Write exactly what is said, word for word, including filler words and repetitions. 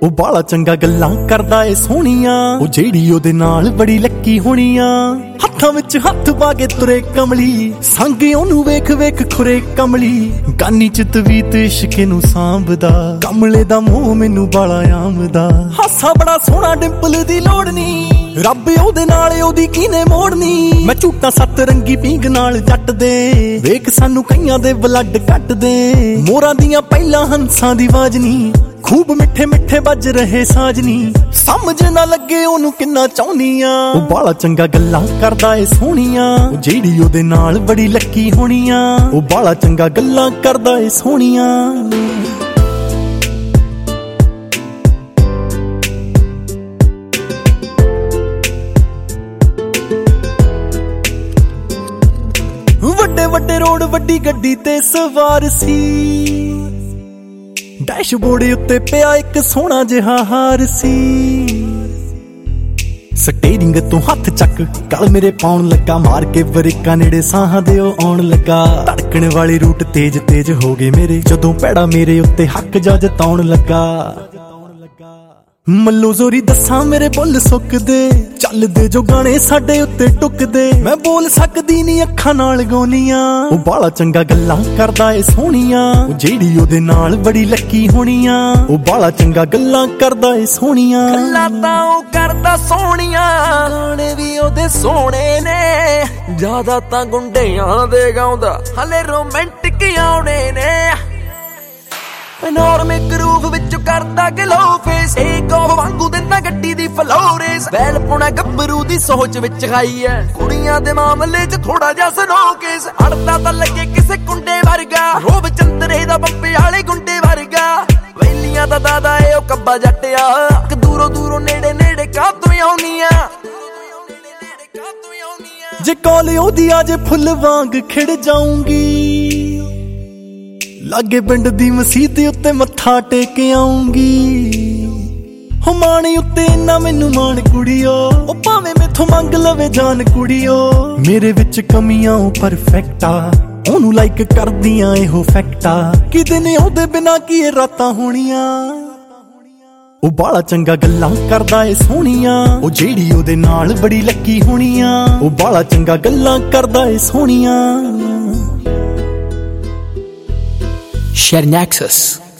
ਉਹ ਬਾਲਾ ਚੰਗਾ ਗੱਲਾਂ ਕਰਦਾ ਏ ਸੋਹਣੀਆਂ, ਉਹ ਜਿਹੜੀ ਉਹਦੇ ਨਾਲ ਬੜੀ ਲੱਕੀ ਹੋਣੀਆਂ। ਹੱਥਾਂ ਵਿੱਚ ਹੱਥ ਪਾ ਕੇ ਤੁਰੇ ਕਮਲੀ, ਸੰਗ ਉਹਨੂੰ ਵੇਖ ਵੇਖ ਖੁਰੇ ਕਮਲੀ। ਗਾਨੀ ਚ ਤਵੀਤ ਇਸ਼ਕੇ ਨੂੰ ਸਾਂਭਦਾ, ਕਮਲੇ ਦਾ ਮੂੰਹ ਮੈਨੂੰ ਬਾਲਾ ਆਮਦਾ। ਹਾਸਾ ਬੜਾ ਸੋਹਣਾ ਡਿੰਪਲ ਦੀ ਲੋੜ ਨੀ, ਰੱਬ ਉਹਦੇ ਨਾਲ ਉਹਦੀ ਕਿਨੇ ਮੋੜਨੀ। ਮੈਂ ਝੂਟਾਂ ਸੱਤ ਰੰਗੀ ਪੀਂਗ ਨਾਲ ਜੱਟ ਦੇ, ਵੇਖ ਸਾਨੂੰ ਕਈਆਂ ਦੇ ਬਲੱਡ ਕੱਟਦੇ। ਮੋਰਾਂ ਦੀਆਂ ਪਹਿਲਾਂ ਹੰਸਾਂ ਦੀ ਆਵਾਜ਼ ਨੀ, ਖੂਬ ਮਿੱਠੇ ਮਿੱਠੇ ਵੱਜ ਰਹੇ ਸਾਜਨੀ। ਸਮਝ ਨਾ ਲੱਗੇ ਉਹਨੂੰ ਕਿੰਨਾ ਚਾਹੁੰਦੀਆਂ, ਉਹ ਬਾਲਾ ਚੰਗਾ ਗੱਲਾਂ ਕਰਦਾ ਏ ਸੋਹਣੀਆਂ, ਉਹ ਜਿਹੜੀ ਉਹਦੇ ਨਾਲ ਬੜੀ ਲੱਕੀ ਹੋਣੀਆਂ। ਉਹ ਬਾਲਾ ਚੰਗਾ ਗੱਲਾਂ ਕਰਦਾ ਏ ਸੋਹਣੀਆਂ। ਵੱਡੇ ਵੱਡੇ ਰੋਡ ਵੱਡੀ ਗੱਡੀ ਤੇ ਸਵਾਰ ਸੀ, ਡੈਸ਼ਬੋਰਡ ਉੱਤੇ ਪਿਆ ਇੱਕ ਸੋਹਣਾ ਜਿਹਾ ਹਾਰ ਸੀ। ਸਟੀਅਰਿੰਗ ਤੋਂ ਹੱਥ ਚੱਕ ਗਲ ਮੇਰੇ ਪਾਉਣ ਲੱਗਾ, ਮਾਰ ਕੇ ਬ੍ਰੇਕਾਂ ਨੇੜੇ ਸਾਹਾਂ ਦੇ ਉਹ ਆਉਣ ਲੱਗਾ। ਧੜਕਣ ਵਾਲੇ ਰੂਟ ਤੇਜ਼ ਤੇਜ਼ ਹੋ ਗਏ ਮੇਰੇ, ਜਦੋਂ ਪੈੜਾ ਮੇਰੇ ਉੱਤੇ ਹੱਕ ਜਾ ਜਤਾਉਣ ਲੱਗਾ। ਮੱਲੋ ਜ਼ੋਰੀ ਦੱਸਾਂ ਮੇਰੇ ਬੁੱਲ ਸੁੱਕਦੇ, ਚੱਲਦੇ ਜੋ ਗਾਣੇ ਸਾਡੇ ਉੱਤੇ ਟੁੱਕਦੇ। ਮੈਂ ਬੋਲ ਸਕਦੀ ਨੀ ਅੱਖਾਂ ਨਾਲ ਗਾਉਣੀਆਂ, ਉਹ ਬਾਲਾ ਚੰਗਾ ਗੱਲਾਂ ਕਰਦਾ ਏ ਸੋਹਣੀਆਂ, ਉਹ ਜਿਹੜੀ ਉਹਦੇ ਨਾਲ ਬੜੀ ਲੱਕੀ ਹੋਣੀਆਂ। ਉਹ ਬਾਲਾ ਚੰਗਾ ਗੱਲਾਂ ਕਰਦਾ ਏ ਸੋਹਣੀਆਂ। ਗੱਲਾਂ ਤਾਂ ਉਹ ਕਰਦਾ ਸੋਹਣੀਆਂ, ਗਾਣੇ ਵੀ ਉਹਦੇ ਸੋਹਣੇ ਨੇ। ਜ਼ਿਆਦਾ ਤਾਂ ਗੁੰਡਿਆਂ ਦੇ ਗਾਉਂਦਾ, ਹਲੇ ਰੋਮਾਂਟਿਕ ਆਉਣੇ ਨੇ। ਨੋਰਮਿਕ ਰੂਪ ਵਿੱਚ ਕਰਦਾ ਗਲੋ ਫੇਸ, ਇੱਕ ਆਫ ਵਾਂਗੂ ਦਿੰਦਾ ਗੱਡੀ ਦੀ ਫਲੋਰੇਸ। ਬੈਲ ਪੁਣਾ ਗੱਭਰੂ ਦੀ ਸੋਚ ਵਿੱਚ ਖਾਈ ਐ, ਕੁੜੀਆਂ ਦੇ ਮਾਮਲੇ 'ਚ ਥੋੜਾ ਜਿਹਾ ਸਨੋ ਕੇਸ। ਅੜਦਾ ਤਾਂ ਲੱਗੇ ਕਿਸੇ ਕੁੰਡੇ ਵਰਗਾ, ਰੋਬ ਚੰਦਰੇ ਦਾ ਬੰਬੇ ਵਾਲੇ ਗੁੰਡੇ ਵਰਗਾ। ਵੈਲੀਆਂ ਦਾ ਦਾਦਾ ਏ ਉਹ ਕੱਬਾ ਜੱਟਿਆ, ਕਿ ਦੂਰੋਂ ਦੂਰੋਂ ਨੇੜੇ ਨੇੜੇ ਕਾਤੋਂ ਆਉਣੀਆਂ। ਜੇ ਕਾਲ ਉਹਦੀ ਆ ਜੇ ਫੁੱਲ ਵਾਂਗ ਖਿੜ ਜਾਊਂਗੀ, ਲਾਗੇ ਪਿੰਡ ਦੀ ਮਸੀਤ ਉੱਤੇ ਮੱਥਾ ਟੇਕ ਆਉਂਗੀ। ਹੋ ਮਾਣੇ ਉੱਤੇ ਇੰਨਾ ਮੈਨੂੰ ਮਾਣ ਕੁੜੀਓ, ਉਹ ਭਾਵੇਂ ਮੈਥੋਂ ਮੰਗ ਲਵੇ ਜਾਨ ਕੁੜੀਓ। ਮੇਰੇ ਵਿੱਚ ਕਮੀਆਂ ਉਹ ਪਰਫੈਕਟ ਆ, ਉਹਨੂੰ ਲਾਈਕ ਕਰਦੀਆਂ ਇਹੋ ਫੈਕਟਾ। ਕਿ ਦਿਨ ਉਹਦੇ ਬਿਨਾਂ ਕੀ ਇਹ ਰਾਤਾਂ ਹੋਣੀਆਂ। ਉਹ ਬਾਲਾ ਚੰਗਾ ਗੱਲਾਂ ਕਰਦਾ ਏ ਸੋਹਣੀਆਂ, ਉਹ ਜਿਹੜੀ ਉਹਦੇ ਨਾਲ ਬੜੀ ਲੱਕੀ ਹੋਣੀਆਂ। ਉਹ ਬਾਲਾ ਚੰਗਾ ਗੱਲਾਂ ਕਰਦਾ ਏ ਸੋਹਣੀਆਂ। Share Nexus.